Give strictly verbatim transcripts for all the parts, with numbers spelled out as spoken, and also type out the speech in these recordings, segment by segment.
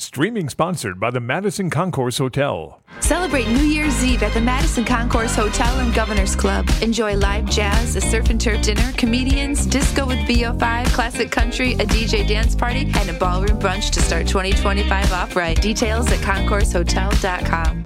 Streaming sponsored by the Madison Concourse Hotel. Celebrate New Year's Eve at the Madison Concourse Hotel and Governor's Club. Enjoy live jazz, a surf and turf dinner, comedians, disco with V O five, classic country, a D J dance party, and a ballroom brunch to start twenty twenty-five off right. Details at concourse hotel dot com.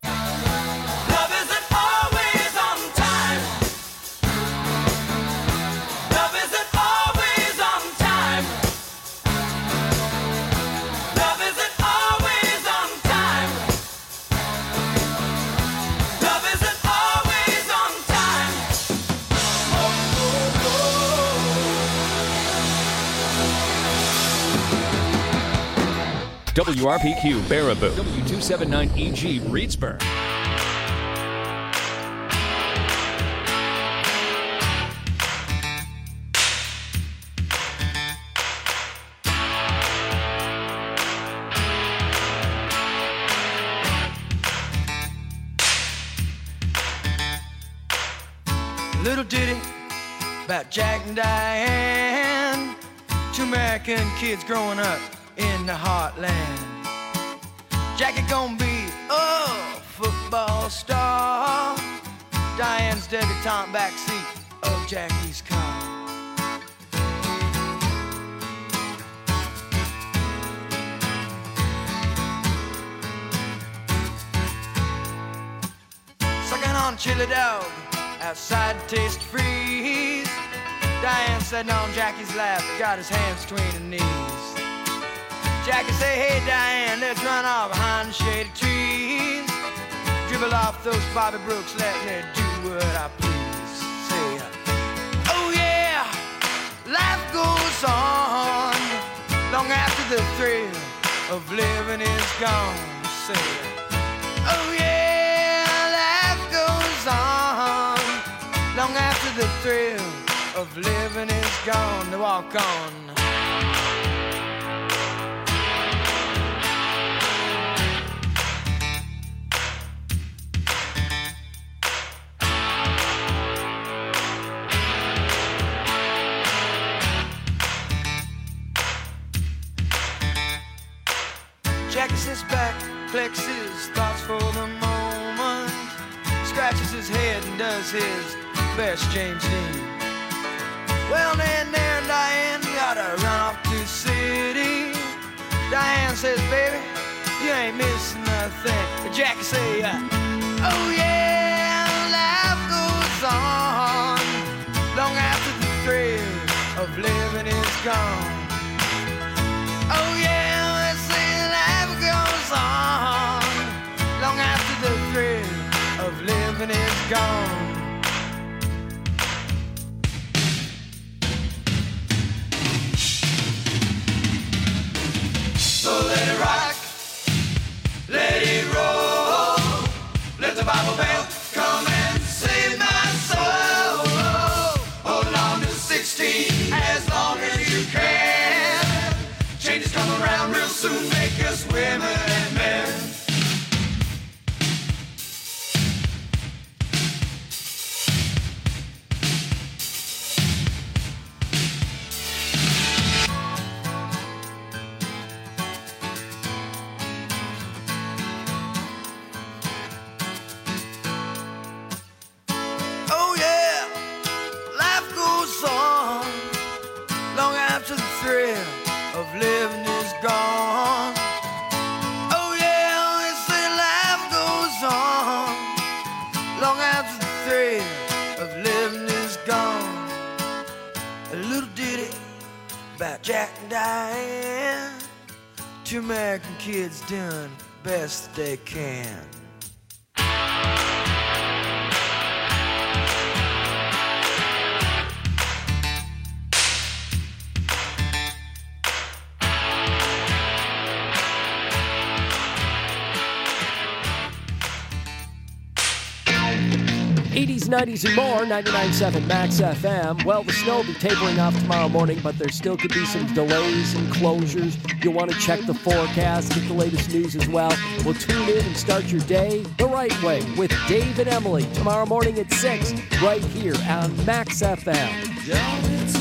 W R P Q Baraboo, W two seventy-nine E G Reedsburg. Little ditty about Jack and Diane, two American kids growing up in the heartland. Jackie gonna be a football star, Diane's debutante backseat of Jackie's car. Sucking on chili dog outside to taste freeze, Diane sitting on Jackie's lap, got his hands between her knees. Jackie say, hey Diane, let's run off behind the shady trees, dribble off those Bobby Brooks, let me do what I please. Say, oh yeah, life goes on long after the thrill of living is gone. Say, oh yeah, life goes on long after the thrill of living is gone. To walk on. Jackie sits back, collects his thoughts for the moment, scratches his head and does his best James Dean. Well, then there Diane gotta run off to the city. Diane says, baby, you ain't missing nothing. But Jackie say, uh, oh yeah, life goes on long after the thrill of living is gone. Oh yeah, they say life goes on long after the thrill of living is gone. So let it rock, let it roll, let the Bible belt come and save my soul. Hold on to sixteen as long as you can. Changes come around real soon, make us women and men. Oh yeah, life goes on long after the thrill of living is gone. Oh yeah, they say life goes on long after the thrill of living is gone. A little ditty about Jack and Diane, two American kids doing best they can. eighties, nineties, and more, ninety-nine point seven Max F M. Well, the snow will be tapering off tomorrow morning, but there still could be some delays and closures. You'll want to check the forecast, get the latest news as well. We'll tune in and start your day the right way with Dave and Emily tomorrow morning at six, right here on Max F M.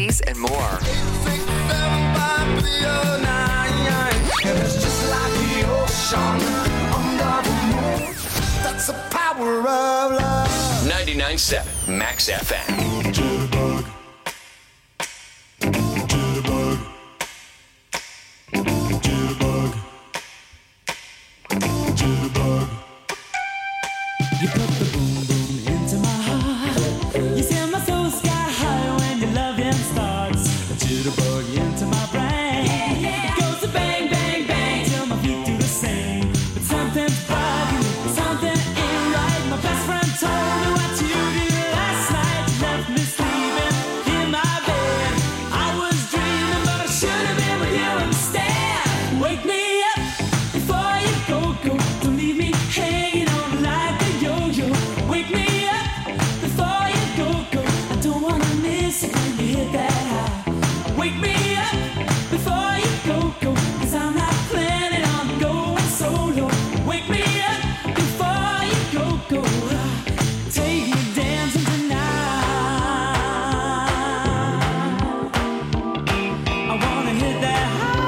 eighties, and more. And it's just like the ocean under the moon. That's the power of love. ninety-nine point seven Max F M. Jitterbug. Jitterbug. Jitterbug. Jitterbug. You put the boom boom into my heart. You send my soul sky high when your loving starts. A jitterbug into my brain. Yeah, yeah. It goes to bang, bang, bang till my feet do the same. But something's bugging, something ain't right. My best friend told me what you did last night. You left me sleeping in my bed. I was dreaming, but I should have been with you instead. Wake me up before you go, go. Don't leave me hanging on like a yo-yo. Wake me up before you go, go. I don't wanna miss it when you hit that high. Wake me up before you go, go. Cause I'm not planning on going solo. Wake me up before you go, go. Take me dancing tonight. I wanna hit that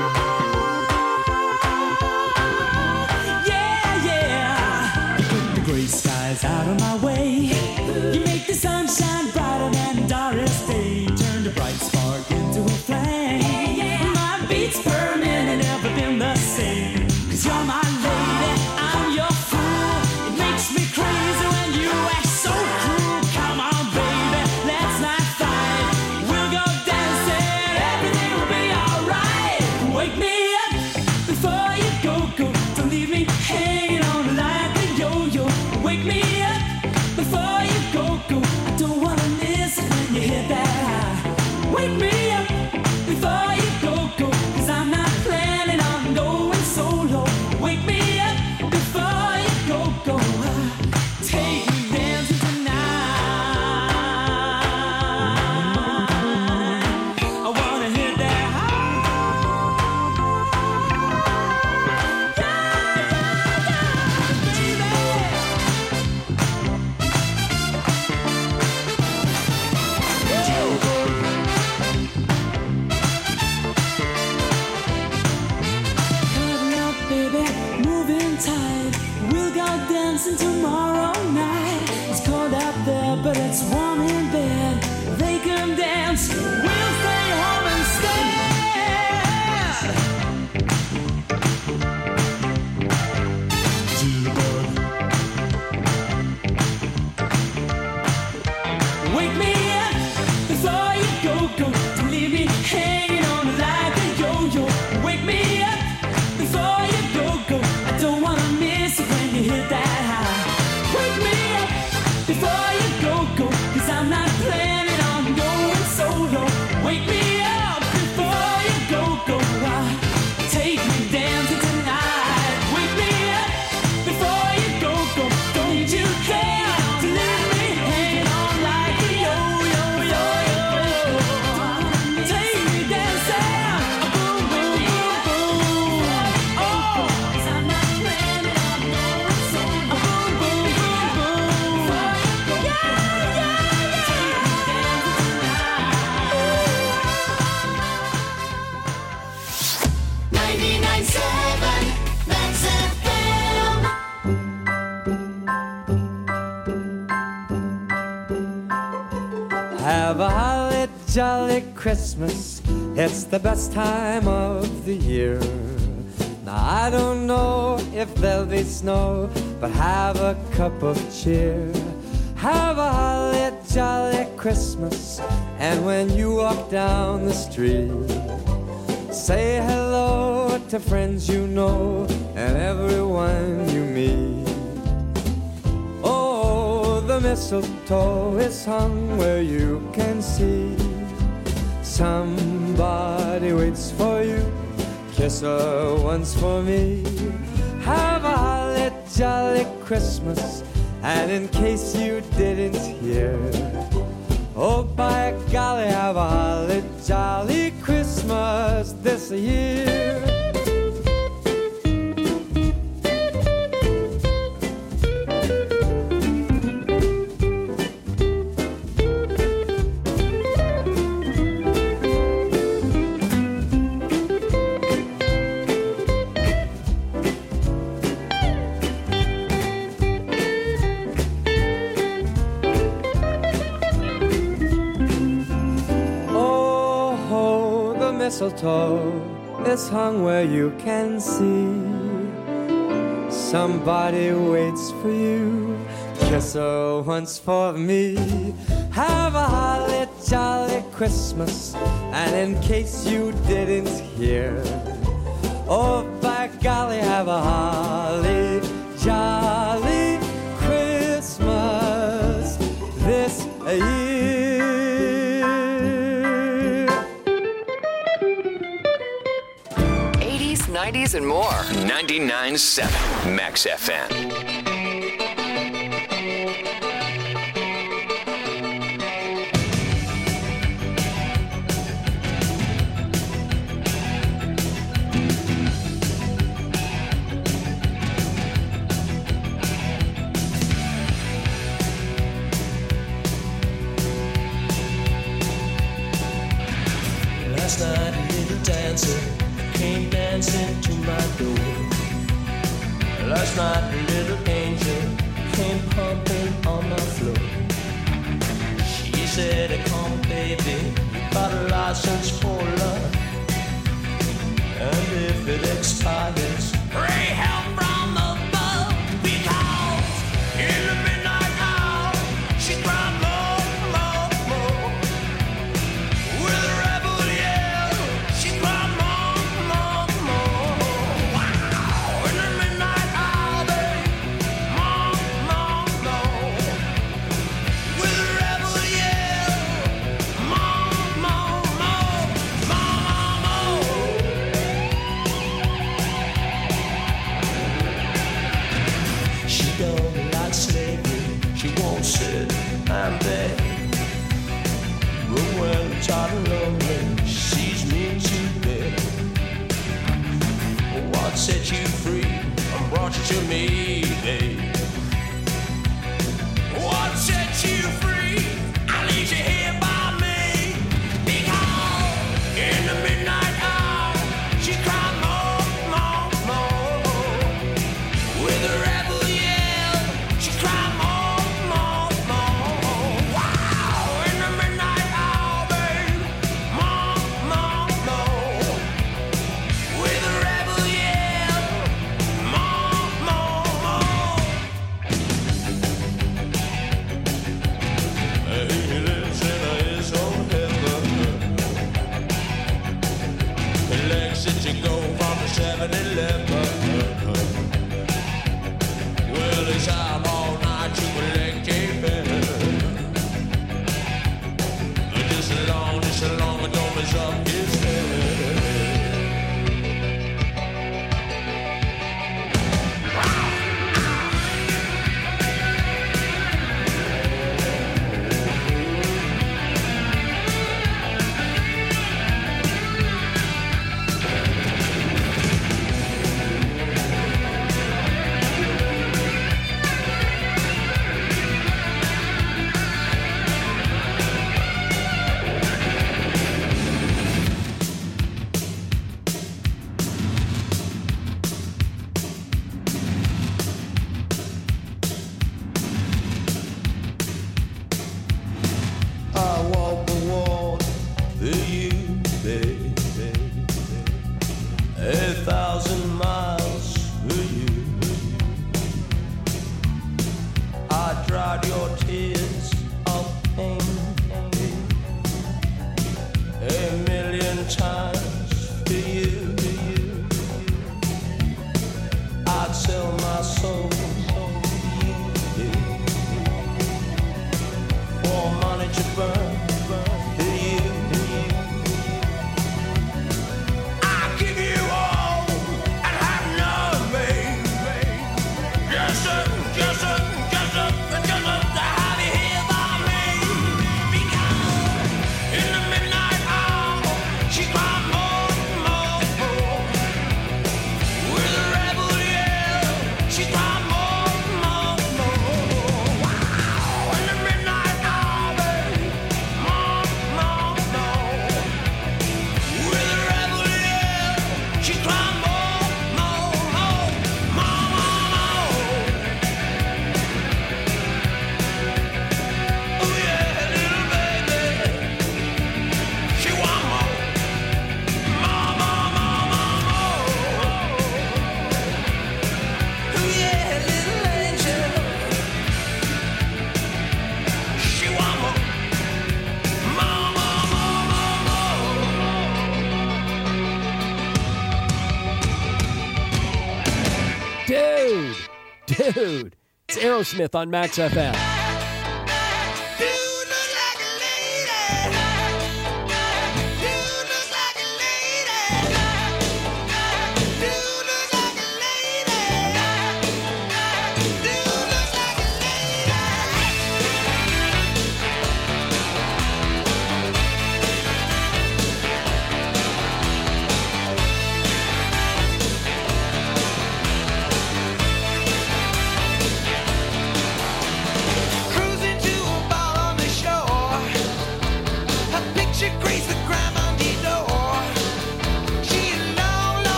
high. Yeah, yeah. You put the gray skies out of my way. You make the sunshine brighter than Doris Day. Turn the bright spark into a flame. My beats per minute never been the same. Cause you're my lady, I'm your fool. It makes me crazy when you act so cruel. Come on, baby, let's not fight. We'll go dancing, everything will be alright. Wake me up before you go, go. Don't leave me hanging on like a yo-yo. Wake me up before you go, go. I don't wanna miss it when you hit that high. Wake me up before you go, go. Cause I'm not planning on going solo. Wake me up before you go, go. Take me dancing tonight. I wanna hit that high. Coming up, baby, moving tight. We'll go dancing tomorrow night. It's cold out there, but it's warm in bed. They can dance, we'll stay home instead. Jitterbug. Wake me up before you go, go. Don't leave me hanging on like a yo-yo. Wake me up before you go, go. I don't wanna miss it when you hit that high. Wake me up before you go, go. Cause I'm not planning on going solo. Wake me up before you go, go. Take me dancing tonight. Wake me up before you go, go. Don't you care to leave me hanging on like a yo-yo, yo-yo. Take me dancing, boom, boom, boom, boom. Oh, 'cause I'm not planning on going solo. Boom, boom, boom, boom. Yeah, yeah, yeah. Take me dancing tonight. ninety-nine point seven Max F M. Have a holly jolly Christmas. It's the best time of the year. Now I don't know if there'll be snow, but have a cup of cheer. Have a holly jolly Christmas. And when you walk down the street, say hello to friends you know and everyone you meet. Oh, the mistletoe is hung where you can see. Somebody waits for you. Kiss her once for me. Have a holly jolly Christmas. And in case you didn't hear, oh, by golly, have a holly jolly Christmas this year. mistletoe is hung where you can see. Somebody waits for you. Kiss her once for me. Have a holly jolly Christmas. And in case you didn't hear, oh by golly, have a holly jolly Christmas this year. eighties, nineties, and more. ninety-nine point seven Max F M. Last night a little dancer came dancing to my door. Last night a little angel came pumping on my floor. She said, come baby, you got a license for love. And if it expires, pray help from above. Because in the midnight hour, she cried more, more, more. With a rebel yell, she cried more, more, more. Wow! In the midnight hour, babe, more, more, more. With a rebel yell, more, more, more, more, more. She don't like slavery, she won't sit and beg. But when I'm tired and lonely, she sees me to bed. What set you free and brought you to me, babe? What set you free and leaves you here by me? Because in the midnight hour, she cried more, more, more. With a rebel yell, she cried more, more, more. Wow! In the midnight hour, babe, more, more, more. With a rebel yell, more, more, more. He lives in his own heaven. He likes it to go from the seven eleven. Well, he's out all night to collect a bill. Just as long, just as long as don't mess up his head. I walk the walk for you, baby. A thousand miles for you. I dried your tears of pain a million times for you. I'd sell my soul for you. For money to burn for you. I give you all and have nothing. Just a, just a, just a, just a, to have you here. Dude, it's Aerosmith on Max F M.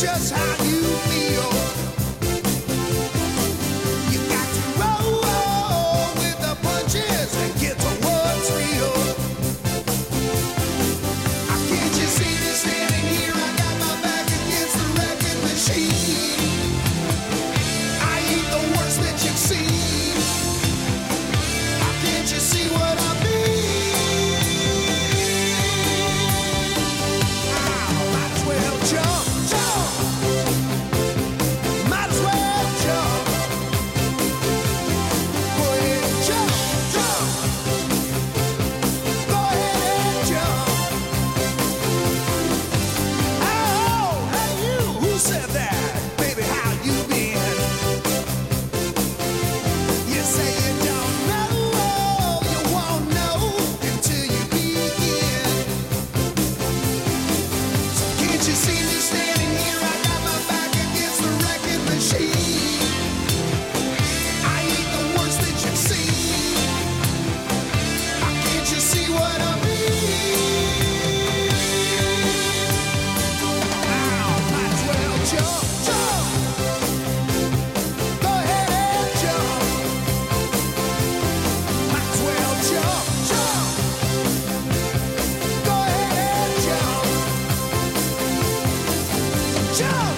just how you feel. You got to roll with the punches and get to what's real. I can't you see me standing here? I got my back against the wrecking machine. I ain't the worst that you've seen. How can't you see what I mean? Jump, jump. Might as well jump. Go ahead and jump, jump. Go ahead and jump. Oh, hey you, who said that? Baby, how you been? You say you don't know, you won't know until you begin. Can't you see me standing here? I got my back against the wrecking machine. I ain't the worst that you've seen. How can't you see what I mean? Ow, might as well jump, jump. Go ahead and jump. Might as well jump, jump. Go ahead and jump. Jump!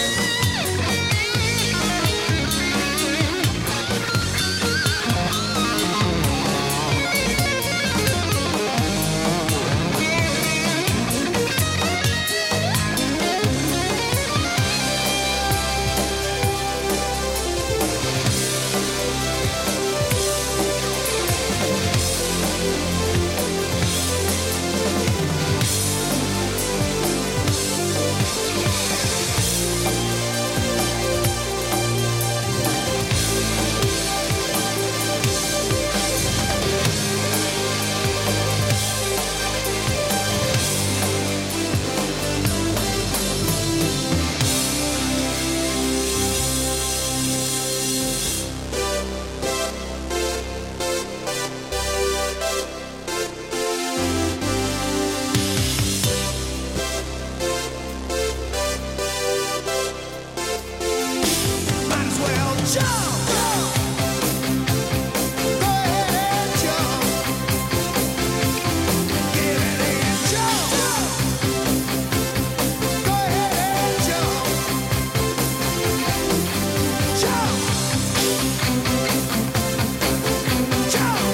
Might as well jump, jump. Go ahead and jump. Get it and jump, jump. Go ahead and jump. Jump. Jump.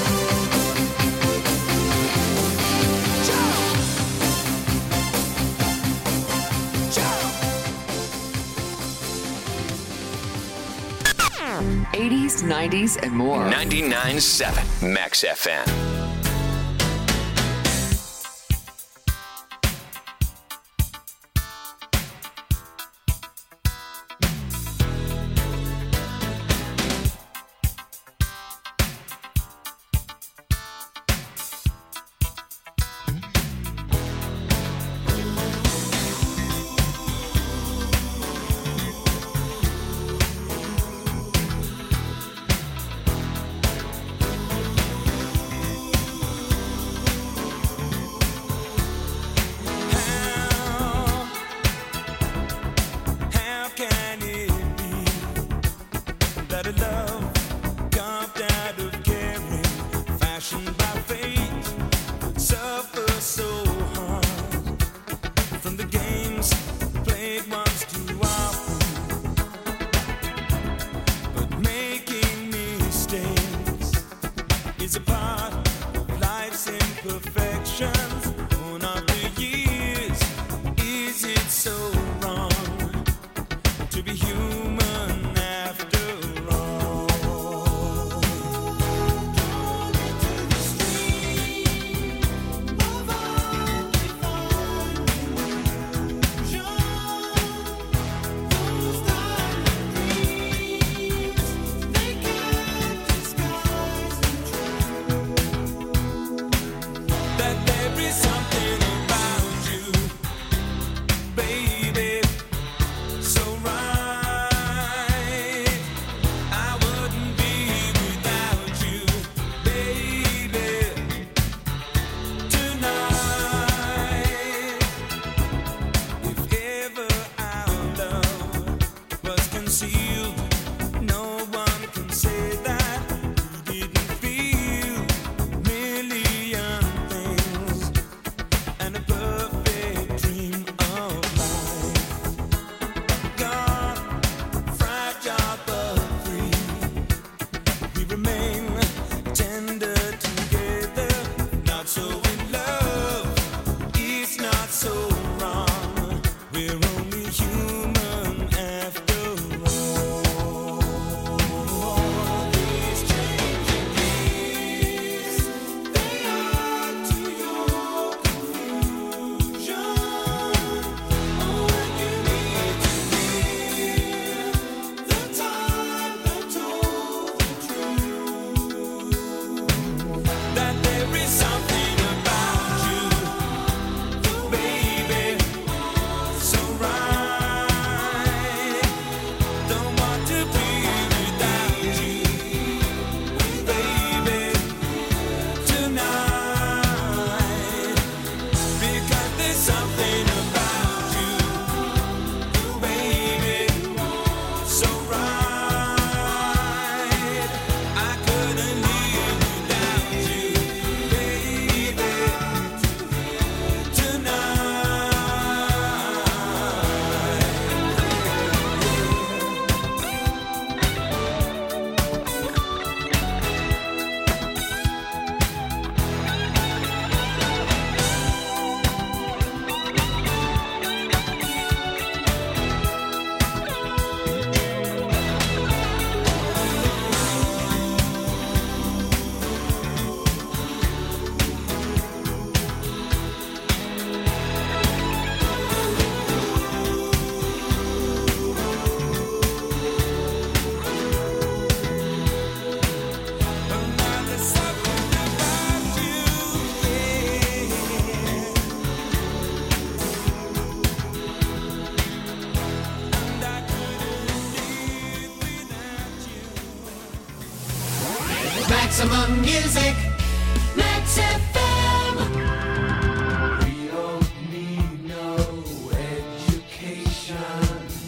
Jump. Jump. eighties, nineties, and more. ninety-nine point seven Max F M. How can it be that a love carved out of caring, fashioned by fate, would suffer so hard from the games played once too often? But making mistakes is a part of life's imperfections. Born after years, is it so wrong to be human after all? That there is Maximum music, Max F M. We don't need no education.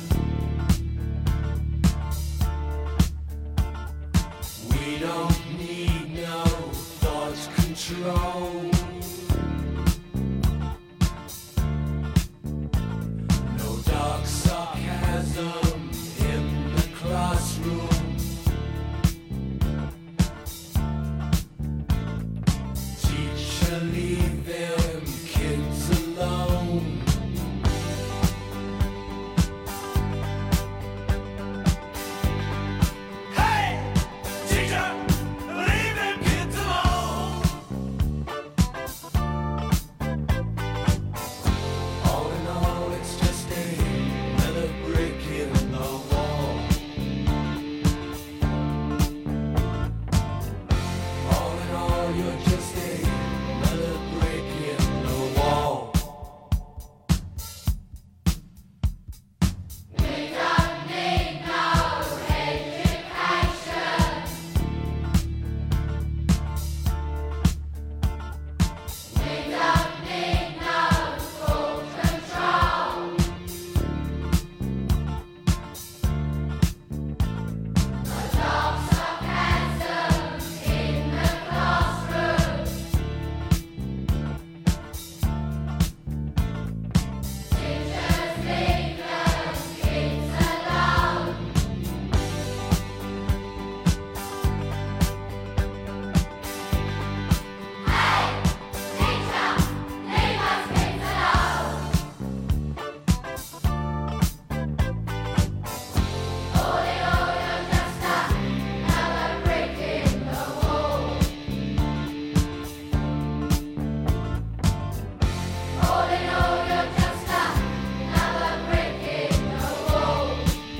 We don't need no thought control. No dark sarcasm in the classroom. Teacher, leave them kids alone. Hey, teacher, leave them kids alone. All in all, it's just another brick in the wall. All in all, you're just another brick in the wall. We don't need no education. We don't need no school control. No dark sarcasm in the classroom. Teachers, leave them kids alone. Hey, teacher, leave us kids alone. All in all, you're just another brick in the wall. All in all, you're just another brick in the wall.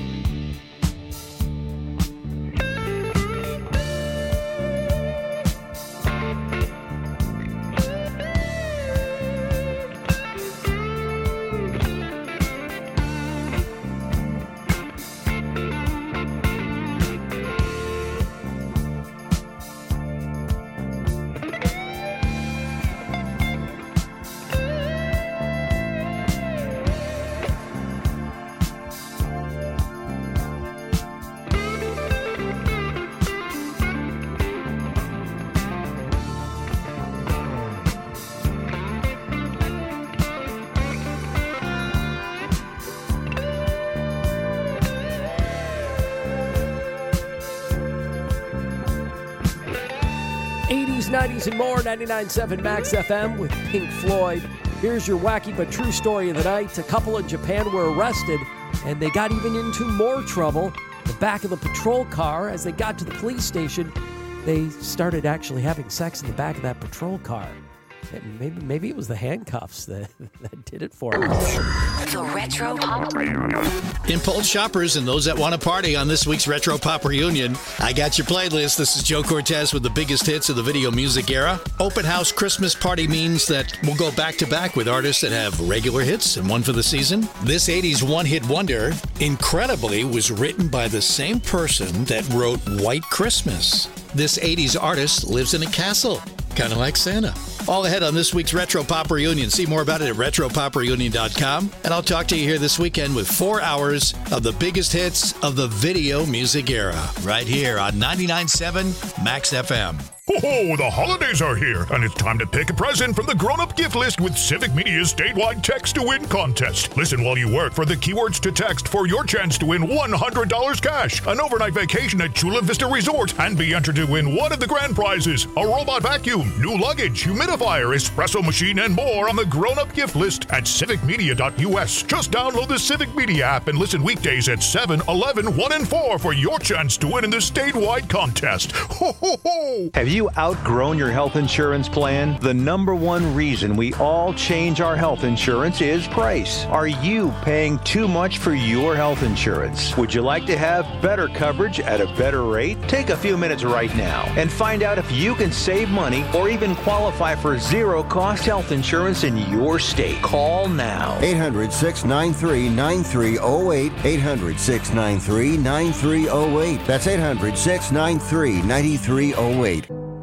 eighties, nineties, and more. ninety-nine point seven Max F M with Pink Floyd. Here's your wacky but true story of the night. A couple in Japan were arrested, and they got even into more trouble. The back of the patrol car, as they got to the police station, they started actually having sex in the back of that patrol car. And maybe maybe it was the handcuffs that, that did it for them. The Retro Pop Reunion. Impulse shoppers and those that want to party on this week's Retro Pop Reunion, I got your playlist. This is Joe Cortez with the biggest hits of the video music era. Open House Christmas Party means that we'll go back to back with artists that have regular hits and one for the season. This eighties one-hit wonder, incredibly, was written by the same person that wrote White Christmas. This eighties artist lives in a castle, kind of like Santa. All ahead on this week's Retro Pop Reunion. See more about it at retro pop reunion dot com. And I'll talk to you here this weekend with four hours of the biggest hits of the video music era. Right here on ninety-nine point seven Max F M. Ho-ho, the holidays are here, and it's time to pick a present from the grown-up gift list with Civic Media's statewide text-to-win contest. Listen while you work for the keywords to text for your chance to win one hundred dollars cash, an overnight vacation at Chula Vista Resort, and be entered to win one of the grand prizes, a robot vacuum, new luggage, humidifier, espresso machine, and more on the grown-up gift list at civic media dot U S. Just download the Civic Media app and listen weekdays at seven, eleven, one, and four for your chance to win in the statewide contest. Ho, ho, ho! Have you outgrown your health insurance plan? The number one reason we all change our health insurance is price. Are you paying too much for your health insurance? Would you like to have better coverage at a better rate? Take a few minutes right now and find out if you can save money or even qualify for zero-cost health insurance in your state. Call now. eight hundred, six nine three, nine three zero eight. eight hundred, six nine three, nine three zero eight. That's eight hundred, six nine three, nine three zero eight.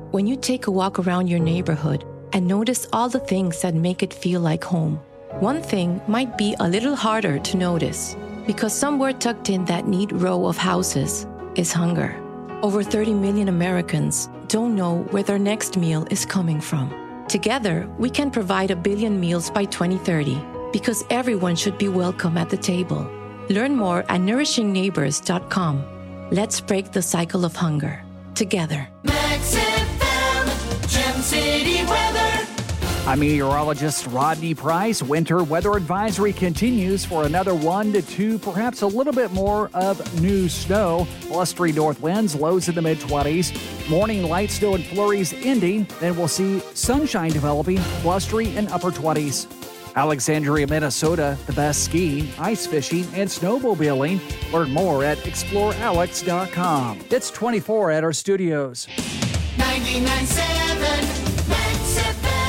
when you take a walk around your neighborhood and notice all the things that make it feel like home. One thing might be a little harder to notice because somewhere tucked in that neat row of houses is hunger. Over thirty million Americans don't know where their next meal is coming from. Together, we can provide a billion meals by twenty thirty because everyone should be welcome at the table. Learn more at nourishing neighbors dot com. Let's break the cycle of hunger together. Max F M, Gem City weather. I'm meteorologist Rodney Price. Winter weather advisory continues for another one to two, perhaps a little bit more of new snow. Blustery north winds, lows in the mid-twenties. Morning light snow and flurries ending. Then we'll see sunshine developing, blustery in upper twenties. Alexandria, Minnesota, the best skiing, ice fishing, and snowmobiling. Learn more at explore alex dot com. It's twenty-four at our studios. ninety-nine point seven Max F M.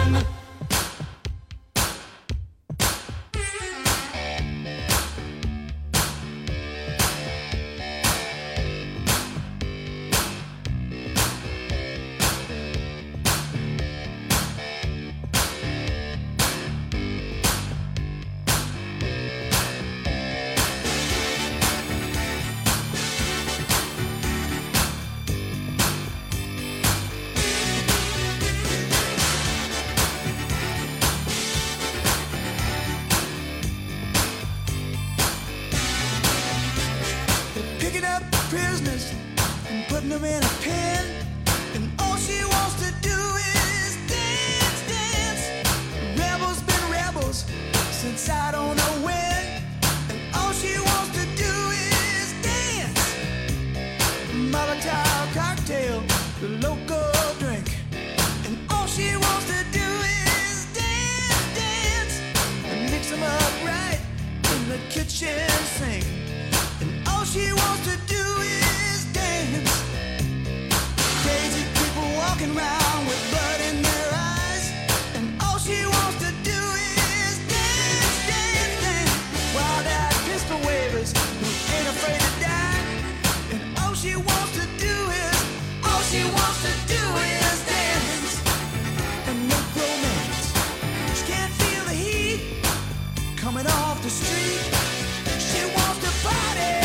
Picking up prisoners and putting them in a pen, and all she wants to do is dance, dance. Rebels been rebels since I don't know when, and all she wants to do is dance. Molotov cocktail, the local drink, and all she wants to do is dance, dance, and mix them up right in the kitchen sink. All she wants to do is dance. Crazy people walking around with blood in their eyes, and all she wants to do is dance, dance, dance. Wild-eyed pistol wavers who ain't afraid to die, and all she wants to do is, all she wants to do is dance and make romance. She can't feel the heat coming off the street. She wants to party.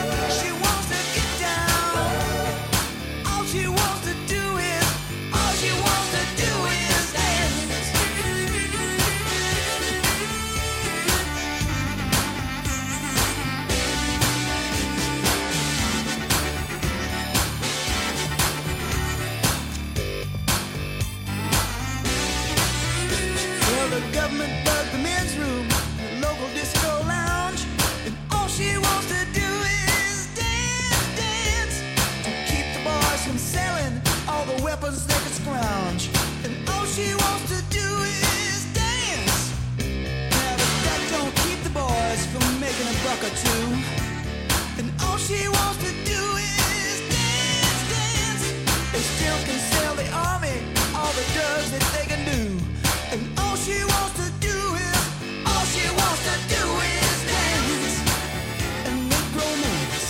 She wants to do it, all she wants to do is dance. Well, the government bugged the men's room, the local disco lounge, and all she wants to do is dance, dance, to keep the boys from selling all the weapons they could scrounge. And all she wants to do is dance. Now, but that don't keep the boys from making a buck or two. And all she wants to do is dance, dance. They still can sell the army all the drugs that they can do. And all she wants to do is, all she wants to do is dance and make romance.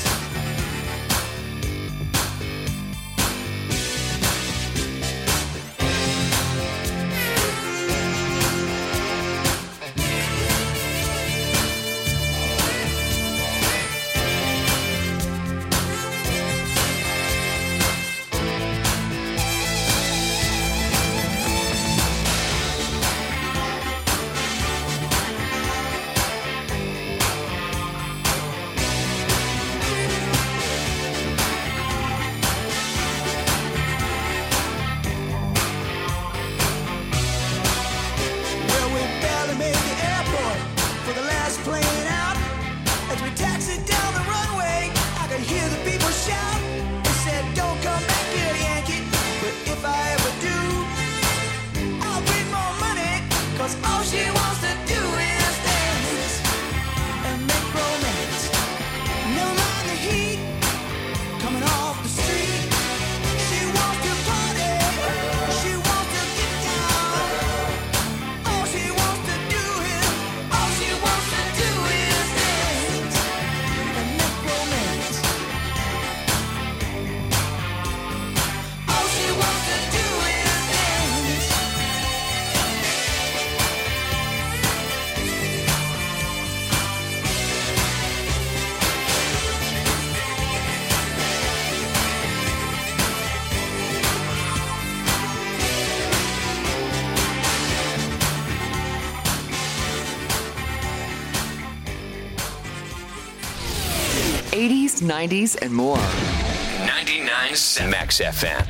She wants to eighties, nineties, and more. ninety-nine point seven Max F M.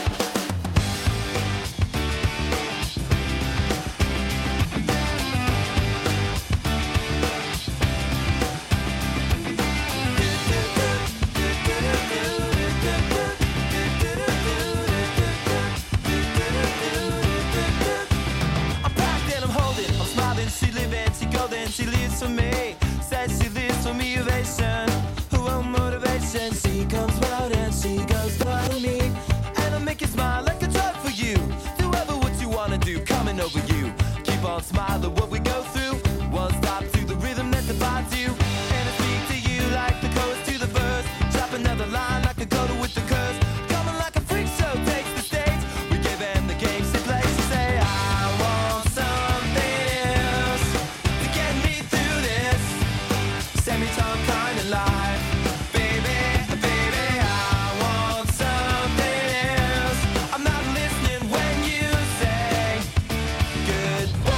I'm packed and I'm holding, I'm smiling, she living, she golden, she lives for me. Says she lives for me, ovation, who will motivation. She comes round and she goes for me, and I make you smile like a drug for you. Do ever what you wanna do, coming over you. Keep on smiling, what we go through. One stop to the rhythm that defines you, and I speak to you like the chorus to the verse. Drop another line like a coda with the curse. Coming like a freak show takes the stage. We give them the game she plays. She say, I want something else to get me through this semi-time kind of life. Baby, baby, I want something else. I'm not listening when you say goodbye.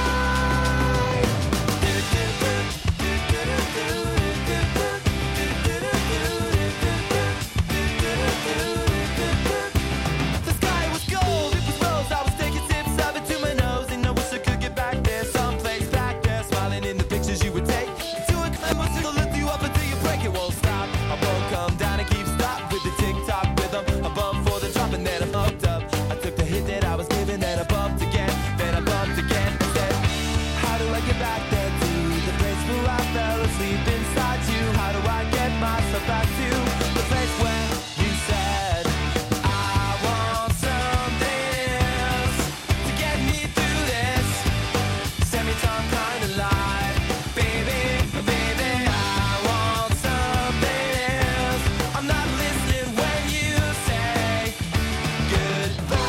The sky was gold, it was rose. I was taking sips of it to my nose, and I wish I could get back there, someplace back there, smiling in the pictures you would take. To a climb, it'll lift you up until you break. It won't stop. I won't come down and keep stop with the tick-tock rhythm. I bump for the drop and then I'm hooked up. I took the hit that I was given, then I bumped again, then I bumped again. I said, how do I get back there to the place where I fell asleep inside you? How do I get myself back to the place where you said I want something else to get me through this semi-time kind of life? Baby, baby, I want something else. I'm not listening when you say goodbye.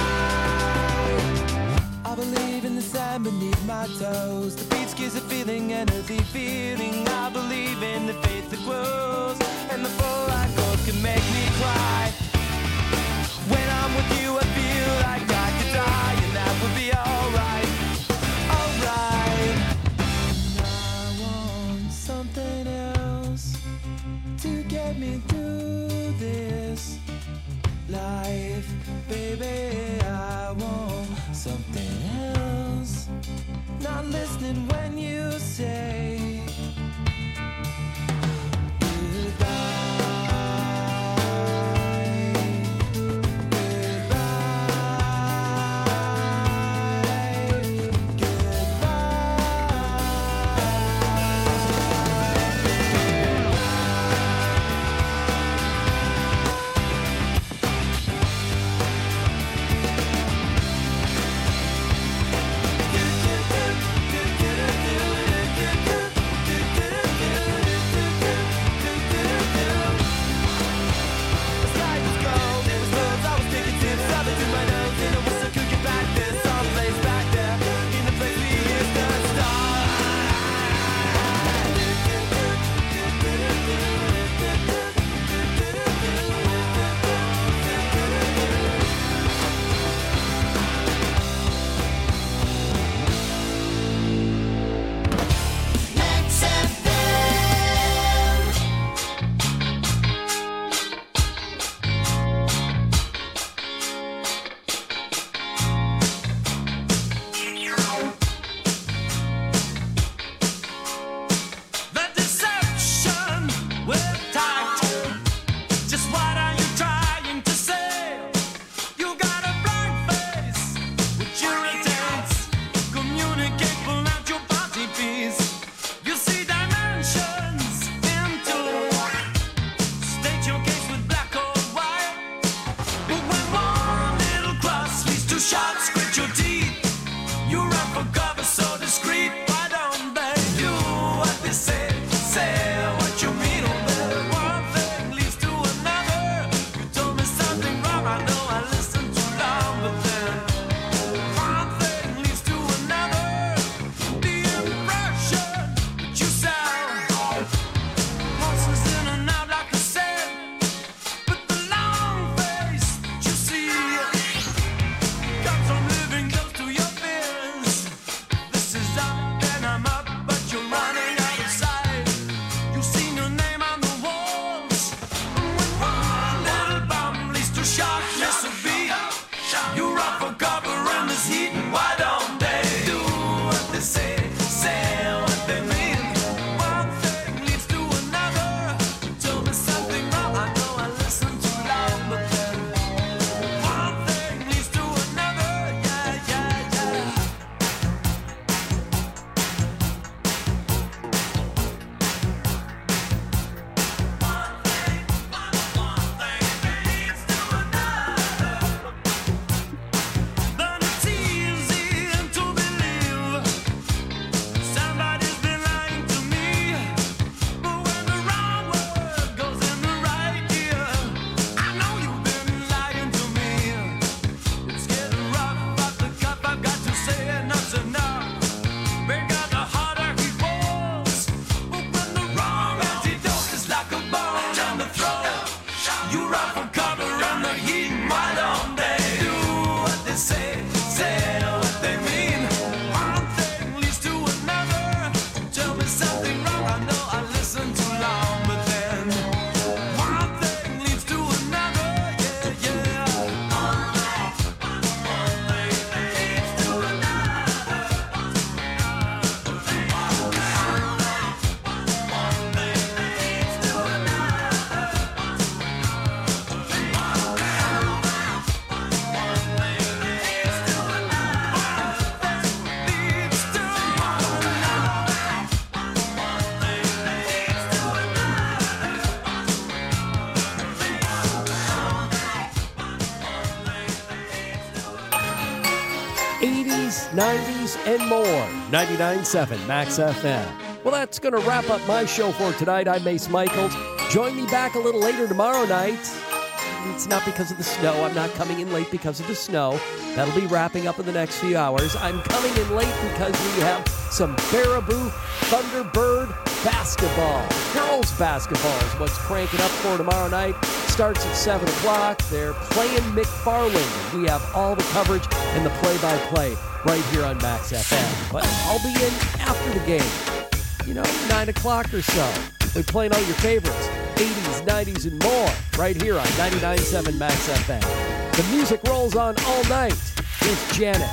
I believe in the sand beneath my toes. The beach gives a feeling, an earthy feeling. I believe in the faith that grows, and the full light goes can make me cry. When I'm with you, I feel like I could die, and that would be alright, alright. I want something else to get me through this life, baby. I want something else. Not listening when you say nineties, and more. ninety-nine point seven Max F M. Well, that's going to wrap up my show for tonight. I'm Mace Michaels. Join me back a little later tomorrow night. It's not because of the snow. I'm not coming in late because of the snow. That'll be wrapping up in the next few hours. I'm coming in late because we have some Baraboo Thunderbird basketball. Girls basketball is what's cranking up for tomorrow night. Starts at seven o'clock. They're playing McFarland. We have all the coverage and the play-by-play right here on Max F M. But I'll be in after the game. You know, nine o'clock or so. We're playing all your favorites. eighties, nineties, and more right here on ninety-nine point seven Max F M. The music rolls on all night. Here's Janet.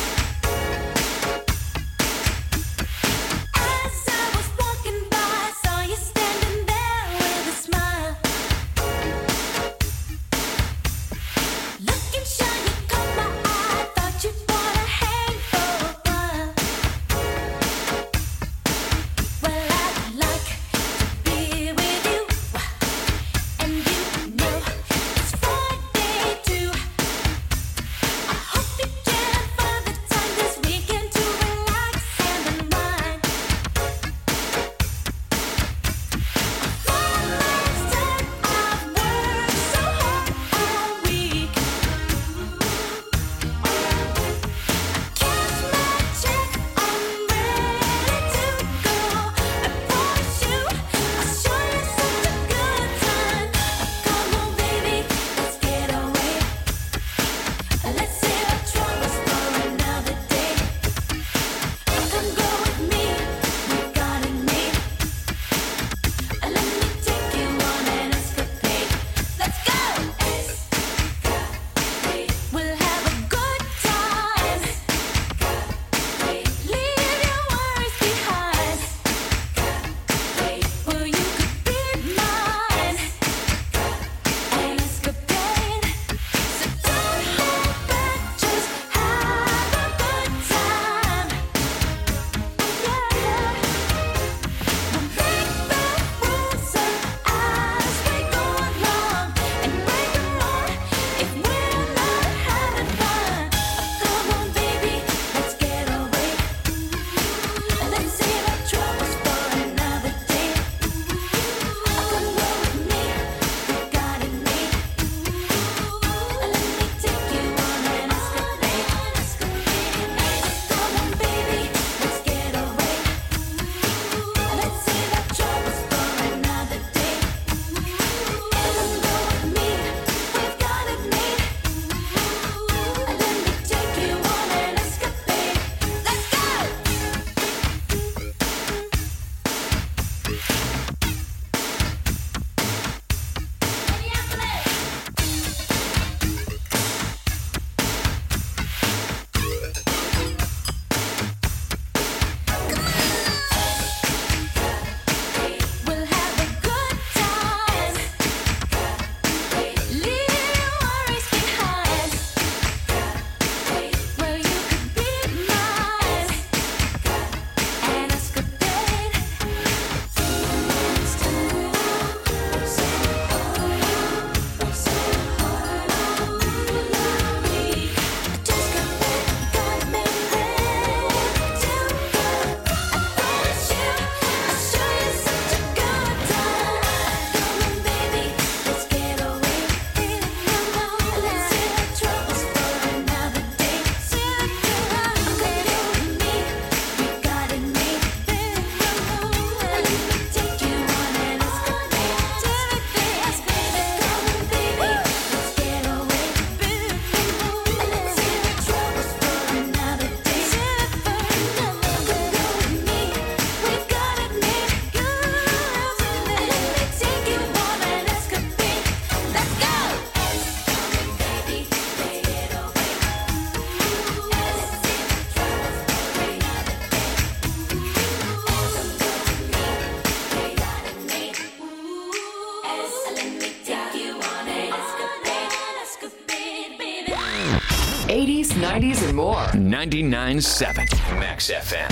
eighties, nineties, and more. ninety-nine point seven Max F M.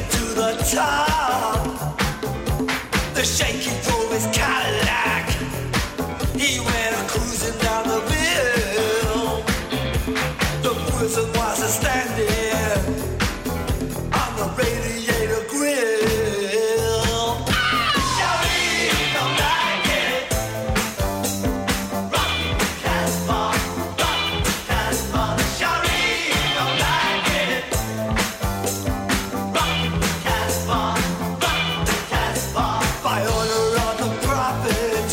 get to the top. The Sheikh, he drove his Cadillac. He went cruising down the hill. The prison was standing on the radiator grill. Shawty don't like it. Rock Casbah, rock Casbah. Shawty don't like it. Rock Casbah, rock Casbah. By order of the prophet,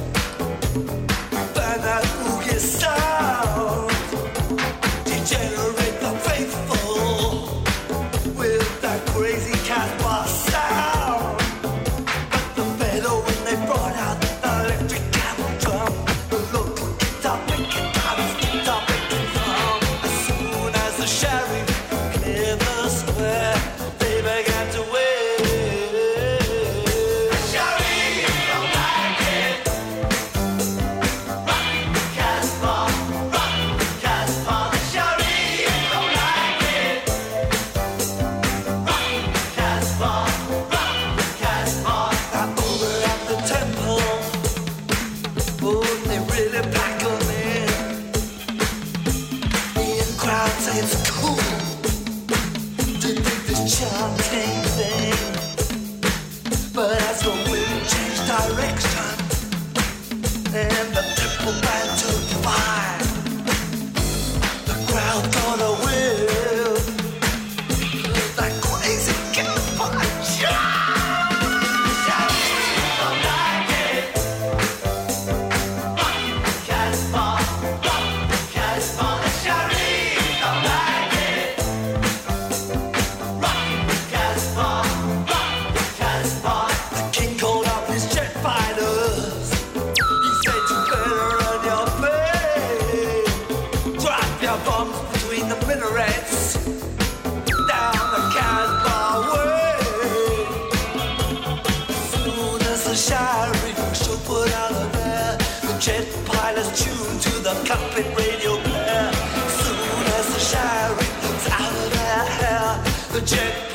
burn that boogie sound. Degenerate the faithful with that crazy Casbah sound. But the better when they brought out the electric camel drum, the local guitar picking drums, guitar picking drum. As soon as the sheriff cleared the square, they began to wave. Sheriff don't like it. Rock Casbah, rock Casbah. Sheriff don't like it. Rock Casbah, rock Casbah. Now over at the temple, oh, they really pack 'em in. The in-crowd say it's cool to think this chanting thing. But as the wind changed direction and the temple band took fire, the crowd got a whiff of that crazy Casbah chant. Shawty don't like it. Rock Casbah, rock Casbah. Shawty don't like it. Rock Casbah, rock Casbah. The king called up his jet fighters. He said you better run your play. Drop your bombs between the minarets down the Casbah way. Soon as the sheriff should put out of there, the jet pilots tuned to the cockpit radio player. Soon as the sheriff was out of their hair, the jet